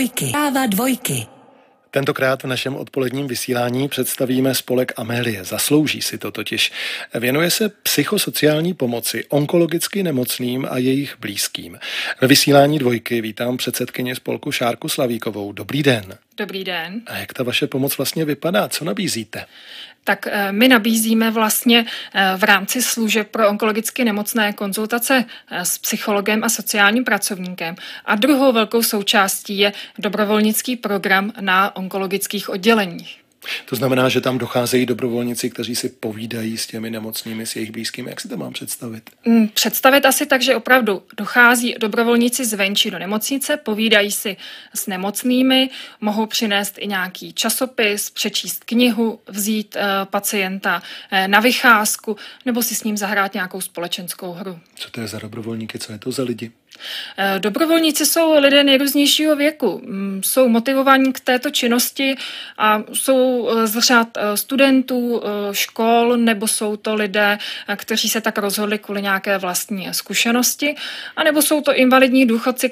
Práva dvojky. Tentokrát v našem odpoledním vysílání představíme spolek Amélie. Zaslouží si to totiž. Věnuje se psychosociální pomoci onkologicky nemocným a jejich blízkým. Ve vysílání dvojky vítám předsedkyni spolku Šárku Slavíkovou. Dobrý den. Dobrý den. A jak ta vaše pomoc vlastně vypadá? Co nabízíte? Tak my nabízíme vlastně v rámci služeb pro onkologicky nemocné konzultace s psychologem a sociálním pracovníkem. A druhou velkou součástí je dobrovolnický program na onkologických odděleních. To znamená, že tam docházejí dobrovolníci, kteří si povídají s těmi nemocnými, s jejich blízkými. Jak si to mám představit? Představit asi tak, že opravdu dochází dobrovolníci zvenčí do nemocnice, povídají si s nemocnými, mohou přinést i nějaký časopis, přečíst knihu, vzít pacienta na vycházku nebo si s ním zahrát nějakou společenskou hru. Co to je za dobrovolníky, co je to za lidi? Dobrovolníci jsou lidé nejrůznějšího věku. Jsou motivovaní k této činnosti a jsou z řad studentů, škol, nebo jsou to lidé, kteří se tak rozhodli kvůli nějaké vlastní zkušenosti, anebo jsou to invalidní důchodci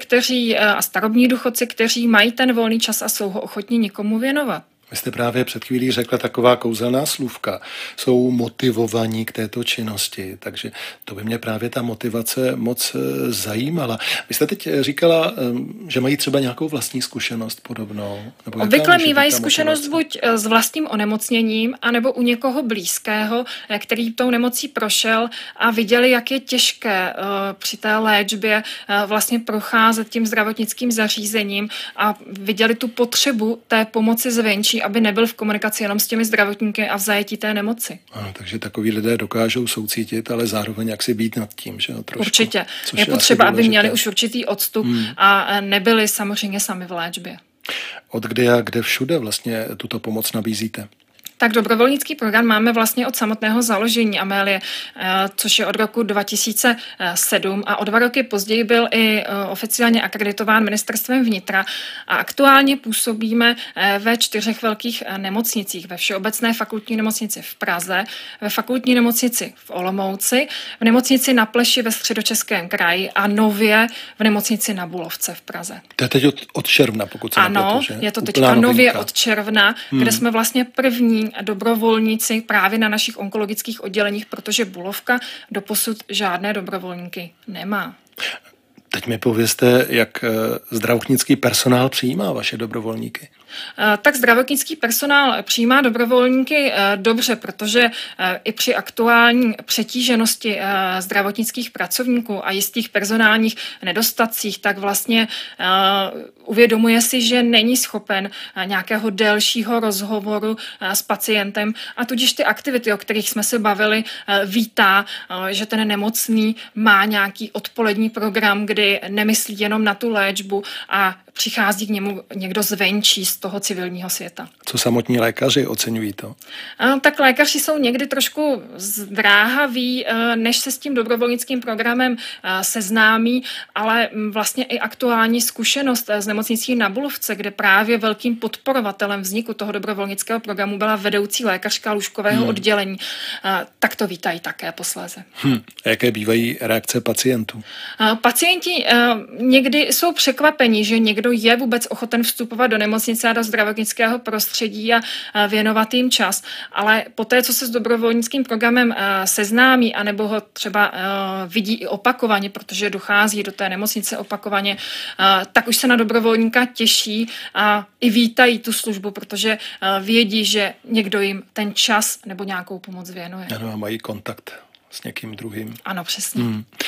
a starobní důchodci, kteří mají ten volný čas a jsou ho ochotní někomu věnovat. Vy jste právě před chvílí řekla taková kouzelná slůvka. Jsou motivovaní k této činnosti, takže to by mě právě ta motivace moc zajímala. Vy jste teď říkala, že mají třeba nějakou vlastní zkušenost podobnou. Obvykle mívají zkušenost buď s vlastním onemocněním, anebo u někoho blízkého, který tou nemocí prošel a viděli, jak je těžké při té léčbě vlastně procházet tím zdravotnickým zařízením a viděli tu potřebu té pomoci zvenčí, aby nebyl v komunikaci jenom s těmi zdravotníky a v zajetí té nemoci. Ano, takže takoví lidé dokážou soucítit, ale zároveň jak si být nad tím, že jo, trošku. Určitě. Je potřeba, aby měli už určitý odstup a nebyli samozřejmě sami v léčbě. Od kdy a kde všude vlastně tuto pomoc nabízíte? Tak dobrovolnický program máme vlastně od samotného založení Amélie, což je od roku 2007 a o 2 roky později byl i oficiálně akreditován ministerstvem vnitra a aktuálně působíme ve 4 velkých nemocnicích. Ve Všeobecné fakultní nemocnici v Praze, ve fakultní nemocnici v Olomouci, v nemocnici na Pleši ve Středočeském kraji a nově v nemocnici na Bulovce v Praze. To je teď od června, pokud se nepletu, že? Ano, je to teďka nově od června, kde jsme vlastně první dobrovolníci právě na našich onkologických odděleních, protože Bulovka doposud žádné dobrovolníky nemá. Teď mi povězte, jak zdravotnický personál přijímá vaše dobrovolníky. Tak zdravotnický personál přijímá dobrovolníky dobře, protože i při aktuální přetíženosti zdravotnických pracovníků a jistých personálních nedostatcích, tak vlastně uvědomuje si, že není schopen nějakého delšího rozhovoru s pacientem a tudíž ty aktivity, o kterých jsme se bavili, vítá, že ten nemocný má nějaký odpolední program, kdy nemyslí jenom na tu léčbu a přichází k němu někdo zvenčí z toho civilního světa. Co samotní lékaři oceňují to? Tak lékaři jsou někdy trošku zdráhaví, než se s tím dobrovolnickým programem seznámí, ale vlastně i aktuální zkušenost z nemocnicí na Bulovce, kde právě velkým podporovatelem vzniku toho dobrovolnického programu byla vedoucí lékařka lůžkového oddělení, tak to vítají také posléze. A jaké bývají reakce pacientů? Pacienti někdy jsou překvapení, že někdo je vůbec ochoten vstupovat do nemocnice a do zdravotnického prostředí a věnovat jim čas. Ale poté, co se s dobrovolnickým programem seznámí, anebo ho třeba vidí i opakovaně, protože dochází do té nemocnice opakovaně, tak už se na dobrovolníka těší a i vítají tu službu, protože vědí, že někdo jim ten čas nebo nějakou pomoc věnuje. Ano, a mají kontakt s někým druhým. Ano, přesně.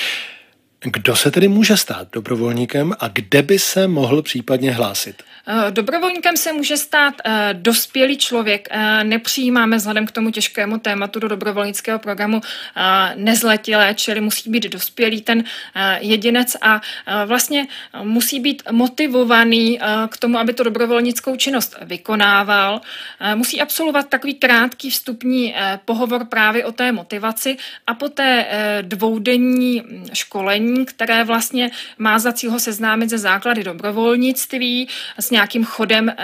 Kdo se tedy může stát dobrovolníkem a kde by se mohl případně hlásit? Dobrovolníkem se může stát dospělý člověk. Nepřijímáme vzhledem k tomu těžkému tématu do dobrovolnického programu nezletilé, čili musí být dospělý ten jedinec a vlastně musí být motivovaný k tomu, aby tu dobrovolnickou činnost vykonával. Musí absolvovat takový krátký vstupní pohovor právě o té motivaci a poté 2denní školení, které vlastně má za cíl ho seznámit se základy dobrovolnictví, s nějakým chodem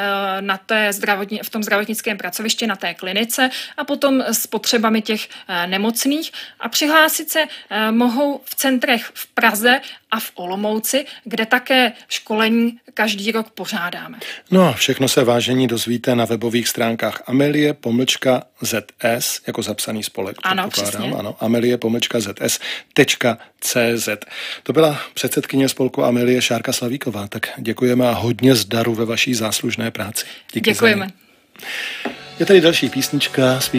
v tom zdravotnickém pracovišti na té klinice a potom s potřebami těch nemocných a přihlásit se mohou v centrech v Praze a v Olomouci, kde také školení každý rok pořádáme. No a všechno se, vážení, dozvíte na webových stránkách amelie-zs, jako zapsaný spolek. Ano, přesně. Ano, amelie-zs.cz. To byla předsedkyně spolku Amelie Šárka Slavíková. Tak děkujeme a hodně zdaru ve vaší záslužné práci. Děkujeme. Je tady další písnička.